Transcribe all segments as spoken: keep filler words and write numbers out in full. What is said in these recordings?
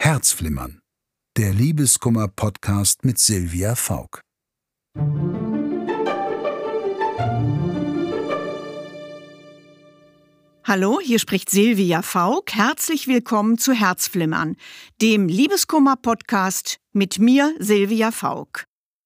Herzflimmern, der Liebeskummer-Podcast mit Silvia Fauck. Hallo, hier spricht Silvia Fauck. Herzlich willkommen zu Herzflimmern, dem Liebeskummer-Podcast mit mir, Silvia Fauck.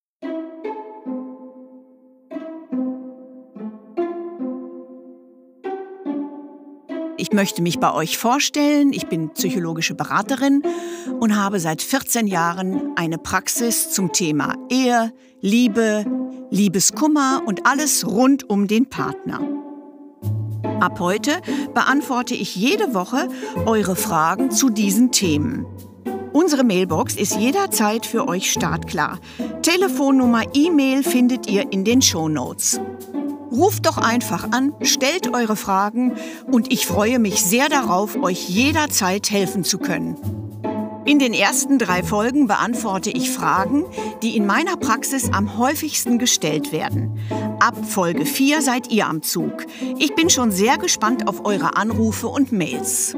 Ich möchte mich bei euch vorstellen. Ich bin psychologische Beraterin und habe seit vierzehn Jahren eine Praxis zum Thema Ehe, Liebe, Liebeskummer und alles rund um den Partner. Ab heute beantworte ich jede Woche eure Fragen zu diesen Themen. Unsere Mailbox ist jederzeit für euch startklar. Telefonnummer, E-Mail findet ihr in den Shownotes. Ruft doch einfach an, stellt eure Fragen und ich freue mich sehr darauf, euch jederzeit helfen zu können. In den ersten drei Folgen beantworte ich Fragen, die in meiner Praxis am häufigsten gestellt werden. Ab Folge vier seid ihr am Zug. Ich bin schon sehr gespannt auf eure Anrufe und Mails.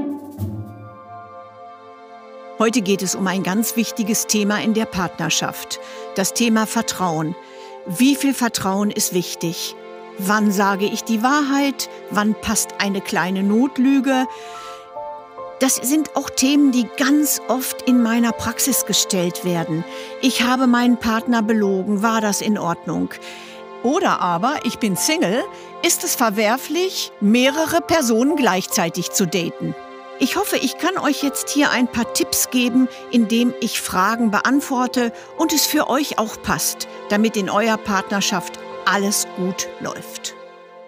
Heute geht es um ein ganz wichtiges Thema in der Partnerschaft. Das Thema Vertrauen. Wie viel Vertrauen ist wichtig? Wann sage ich die Wahrheit? Wann passt eine kleine Notlüge? Das sind auch Themen, die ganz oft in meiner Praxis gestellt werden. Ich habe meinen Partner belogen, war das in Ordnung? Oder aber, ich bin Single, ist es verwerflich, mehrere Personen gleichzeitig zu daten? Ich hoffe, ich kann euch jetzt hier ein paar Tipps geben, indem ich Fragen beantworte und es für euch auch passt, damit in eurer Partnerschaft alles gut läuft.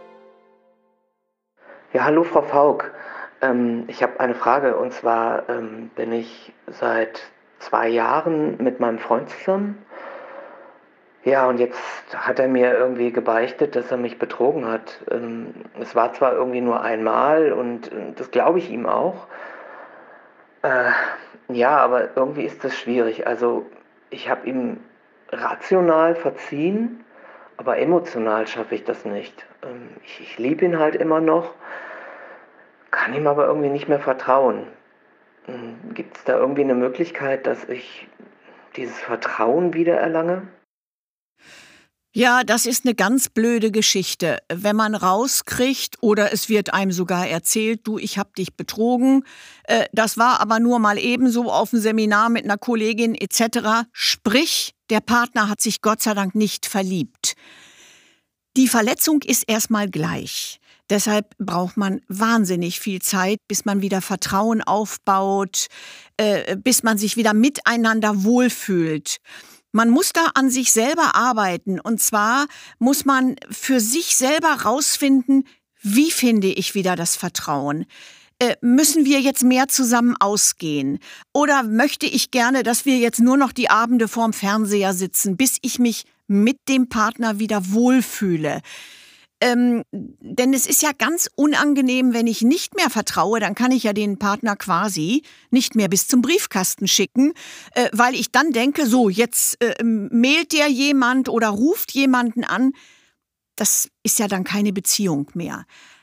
Ja, hallo Frau Fauck. Ähm, ich habe eine Frage und zwar ähm, bin ich seit zwei Jahren mit meinem Freund zusammen. Ja, und jetzt hat er mir irgendwie gebeichtet, dass er mich betrogen hat. Ähm, es war zwar irgendwie nur einmal und äh, das glaube ich ihm auch. Äh, ja, aber irgendwie ist das schwierig. Also ich habe ihm rational verziehen, aber emotional schaffe ich das nicht. Ähm, ich ich liebe ihn halt immer noch, kann ihm aber irgendwie nicht mehr vertrauen. Gibt es da irgendwie eine Möglichkeit, dass ich dieses Vertrauen wiedererlange? Ja, das ist eine ganz blöde Geschichte. Wenn man rauskriegt oder es wird einem sogar erzählt, du, ich hab dich betrogen, äh, das war aber nur mal ebenso auf dem Seminar mit einer Kollegin et cetera. Sprich, der Partner hat sich Gott sei Dank nicht verliebt. Die Verletzung ist erstmal gleich. Deshalb braucht man wahnsinnig viel Zeit, bis man wieder Vertrauen aufbaut, äh, bis man sich wieder miteinander wohlfühlt. Man muss da an sich selber arbeiten. Und zwar muss man für sich selber rausfinden, wie finde ich wieder das Vertrauen? Äh, müssen wir jetzt mehr zusammen ausgehen? Oder möchte ich gerne, dass wir jetzt nur noch die Abende vorm Fernseher sitzen, bis ich mich mit dem Partner wieder wohlfühle? Ähm, denn es ist ja ganz unangenehm, wenn ich nicht mehr vertraue, dann kann ich ja den Partner quasi nicht mehr bis zum Briefkasten schicken, äh, weil ich dann denke, so, jetzt äh, mailt der jemand oder ruft jemanden an. Das ist ja dann keine Beziehung mehr.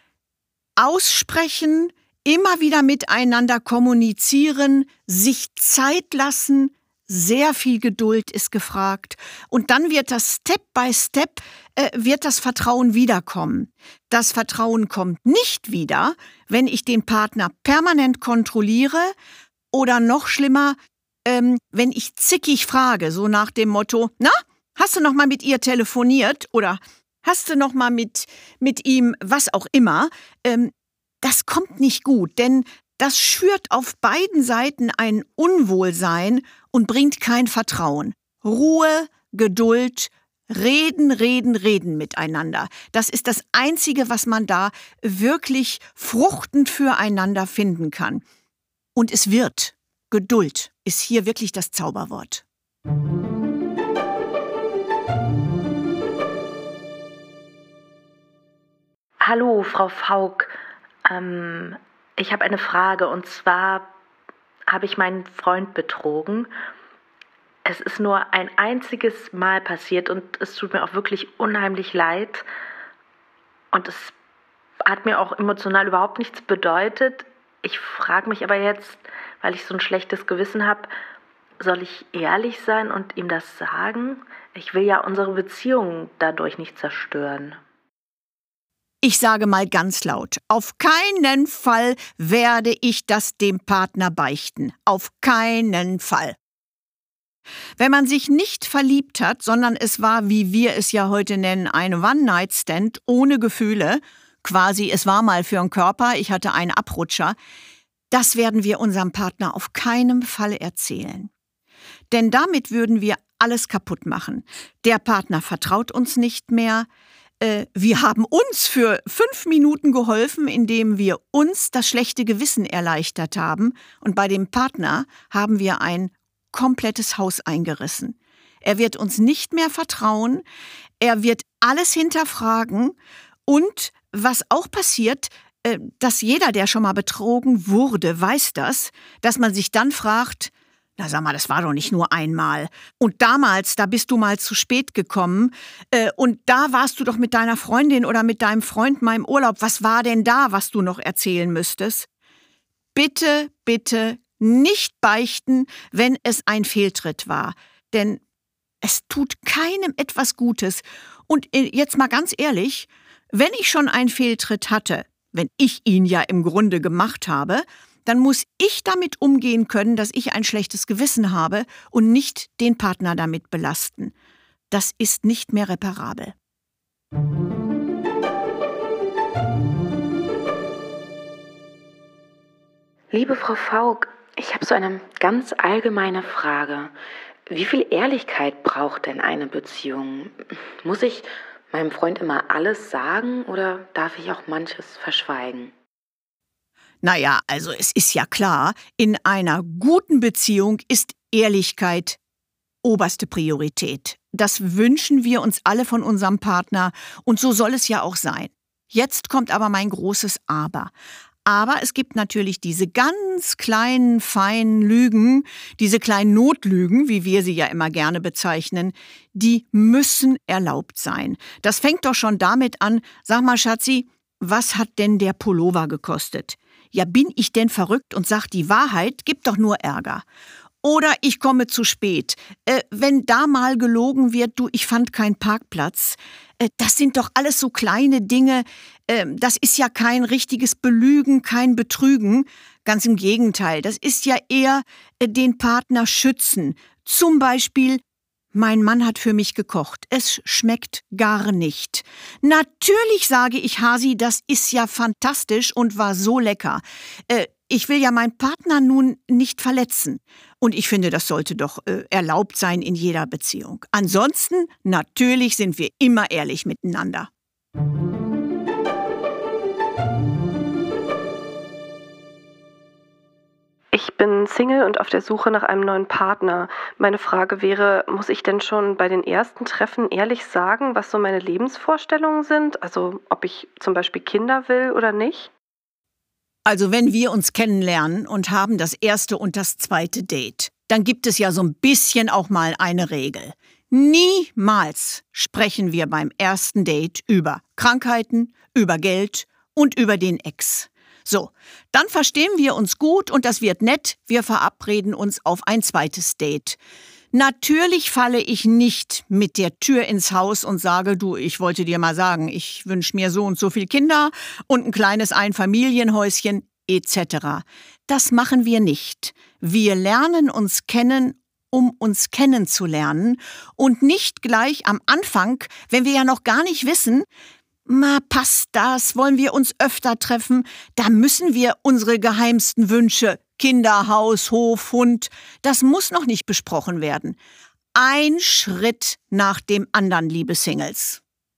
Aussprechen, immer wieder miteinander kommunizieren, sich Zeit lassen, sehr viel Geduld ist gefragt. Und dann wird das Step by Step, äh, wird das Vertrauen wiederkommen. Das Vertrauen kommt nicht wieder, wenn ich den Partner permanent kontrolliere oder noch schlimmer, ähm, wenn ich zickig frage, so nach dem Motto, na, hast du noch mal mit ihr telefoniert oder hast du noch mal mit, mit ihm, was auch immer. Ähm, das kommt nicht gut, denn das schürt auf beiden Seiten ein Unwohlsein und bringt kein Vertrauen. Ruhe, Geduld, reden, reden, reden miteinander. Das ist das Einzige, was man da wirklich fruchtend füreinander finden kann. Und es wird. Geduld ist hier wirklich das Zauberwort. Hallo, Frau Fauck. Ähm, ich habe eine Frage und zwar habe ich meinen Freund betrogen. Es ist nur ein einziges Mal passiert und es tut mir auch wirklich unheimlich leid. Und es hat mir auch emotional überhaupt nichts bedeutet. Ich frage mich aber jetzt, weil ich so ein schlechtes Gewissen habe. Soll ich ehrlich sein und ihm das sagen? Ich will ja unsere Beziehung dadurch nicht zerstören. Ich sage mal ganz laut, auf keinen Fall werde ich das dem Partner beichten. Auf keinen Fall. Wenn man sich nicht verliebt hat, sondern es war, wie wir es ja heute nennen, ein One-Night-Stand ohne Gefühle, quasi es war mal für den Körper, ich hatte einen Abrutscher, das werden wir unserem Partner auf keinen Fall erzählen. Denn damit würden wir alles kaputt machen. Der Partner vertraut uns nicht mehr. Äh, wir haben uns für fünf Minuten geholfen, indem wir uns das schlechte Gewissen erleichtert haben. Und bei dem Partner haben wir ein komplettes Haus eingerissen. Er wird uns nicht mehr vertrauen. Er wird alles hinterfragen. Und was auch passiert, äh, dass jeder, der schon mal betrogen wurde, weiß das, dass man sich dann fragt, na sag mal, das war doch nicht nur einmal. Und damals, da bist du mal zu spät gekommen. Äh, und da warst du doch mit deiner Freundin oder mit deinem Freund mal im Urlaub. Was war denn da, was du noch erzählen müsstest? Bitte, bitte nicht beichten, wenn es ein Fehltritt war. Denn es tut keinem etwas Gutes. Und jetzt mal ganz ehrlich, wenn ich schon einen Fehltritt hatte, wenn ich ihn ja im Grunde gemacht habe, dann muss ich damit umgehen können, dass ich ein schlechtes Gewissen habe und nicht den Partner damit belasten. Das ist nicht mehr reparabel. Liebe Frau Fauck, ich habe so eine ganz allgemeine Frage. Wie viel Ehrlichkeit braucht denn eine Beziehung? Muss ich meinem Freund immer alles sagen oder darf ich auch manches verschweigen? Naja, also es ist ja klar, in einer guten Beziehung ist Ehrlichkeit oberste Priorität. Das wünschen wir uns alle von unserem Partner und so soll es ja auch sein. Jetzt kommt aber mein großes Aber. Aber es gibt natürlich diese ganz kleinen, feinen Lügen, diese kleinen Notlügen, wie wir sie ja immer gerne bezeichnen, die müssen erlaubt sein. Das fängt doch schon damit an, sag mal Schatzi, was hat denn der Pullover gekostet? Ja, bin ich denn verrückt und sag die Wahrheit, gibt doch nur Ärger. Oder ich komme zu spät. Äh, wenn da mal gelogen wird, du, ich fand keinen Parkplatz. Äh, das sind doch alles so kleine Dinge. Äh, das ist ja kein richtiges Belügen, kein Betrügen. Ganz im Gegenteil, das ist ja eher äh, den Partner schützen. Zum Beispiel, mein Mann hat für mich gekocht. Es schmeckt gar nicht. Natürlich sage ich, Hasi, das ist ja fantastisch und war so lecker. Äh, ich will ja meinen Partner nun nicht verletzen. Und ich finde, das sollte doch äh, erlaubt sein in jeder Beziehung. Ansonsten, natürlich sind wir immer ehrlich miteinander. Ich bin Single und auf der Suche nach einem neuen Partner. Meine Frage wäre, muss ich denn schon bei den ersten Treffen ehrlich sagen, was so meine Lebensvorstellungen sind? Also ob ich zum Beispiel Kinder will oder nicht? Also wenn wir uns kennenlernen und haben das erste und das zweite Date, dann gibt es ja so ein bisschen auch mal eine Regel. Niemals sprechen wir beim ersten Date über Krankheiten, über Geld und über den Ex. So, dann verstehen wir uns gut und das wird nett. Wir verabreden uns auf ein zweites Date. Natürlich falle ich nicht mit der Tür ins Haus und sage, du, ich wollte dir mal sagen, ich wünsche mir so und so viel Kinder und ein kleines Einfamilienhäuschen et cetera. Das machen wir nicht. Wir lernen uns kennen, um uns kennenzulernen und nicht gleich am Anfang, wenn wir ja noch gar nicht wissen, Ma, passt das? Wollen wir uns öfter treffen? Da müssen wir unsere geheimsten Wünsche, Kinder, Haus, Hof, Hund, das muss noch nicht besprochen werden. Ein Schritt nach dem anderen, liebe Singles.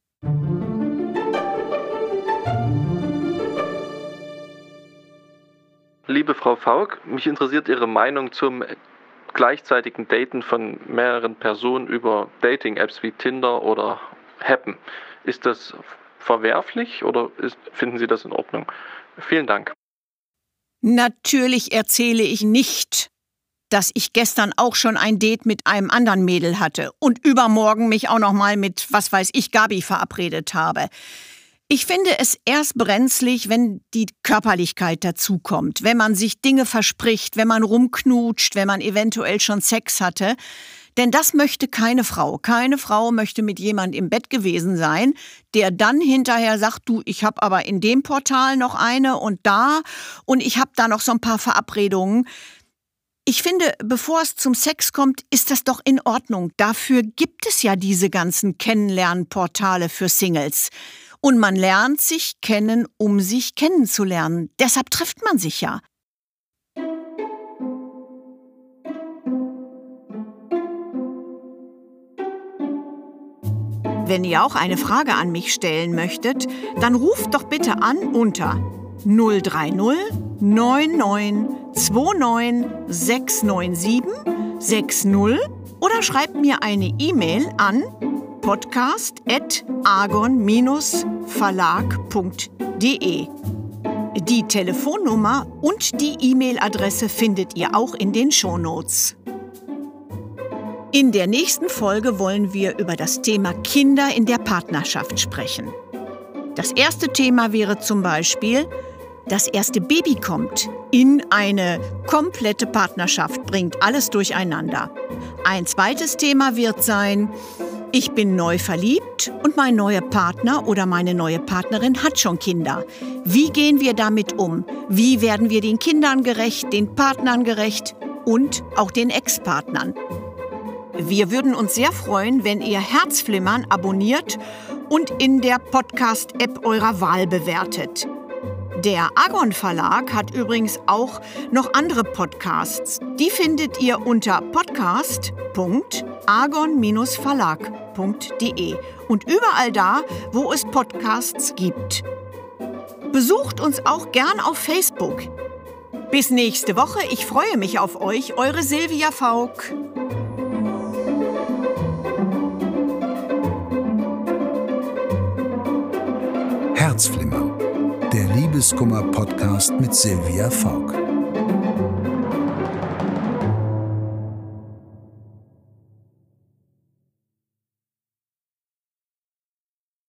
Liebe Frau Fauck, mich interessiert Ihre Meinung zum gleichzeitigen Daten von mehreren Personen über Dating-Apps wie Tinder oder Happen. Ist das verwerflich oder ist, finden Sie das in Ordnung? Vielen Dank. Natürlich erzähle ich nicht, dass ich gestern auch schon ein Date mit einem anderen Mädel hatte und übermorgen mich auch noch mal mit, was weiß ich, Gabi verabredet habe. Ich finde es erst brenzlig, wenn die Körperlichkeit dazukommt, wenn man sich Dinge verspricht, wenn man rumknutscht, wenn man eventuell schon Sex hatte. Denn das möchte keine Frau. Keine Frau möchte mit jemand im Bett gewesen sein, der dann hinterher sagt, du, ich habe aber in dem Portal noch eine und da und ich habe da noch so ein paar Verabredungen. Ich finde, bevor es zum Sex kommt, ist das doch in Ordnung. Dafür gibt es ja diese ganzen Kennenlernportale für Singles. Und man lernt sich kennen, um sich kennenzulernen. Deshalb trifft man sich ja. Wenn ihr auch eine Frage an mich stellen möchtet, dann ruft doch bitte an unter null drei null neun neun zwei neun sechs neun sieben sechs null oder schreibt mir eine E-Mail an podcast at argon verlag punkt de. Die Telefonnummer und die E-Mail-Adresse findet ihr auch in den Shownotes. In der nächsten Folge wollen wir über das Thema Kinder in der Partnerschaft sprechen. Das erste Thema wäre zum Beispiel, das erste Baby kommt in eine komplette Partnerschaft, bringt alles durcheinander. Ein zweites Thema wird sein, ich bin neu verliebt und mein neuer Partner oder meine neue Partnerin hat schon Kinder. Wie gehen wir damit um? Wie werden wir den Kindern gerecht, den Partnern gerecht und auch den Ex-Partnern? Wir würden uns sehr freuen, wenn ihr Herzflimmern abonniert und in der Podcast-App eurer Wahl bewertet. Der Argon Verlag hat übrigens auch noch andere Podcasts. Die findet ihr unter podcast punkt argon verlag punkt de und überall da, wo es Podcasts gibt. Besucht uns auch gern auf Facebook. Bis nächste Woche. Ich freue mich auf euch. Eure Silvia Faulk. Herzflimmern, der Liebeskummer-Podcast mit Silvia Faulk.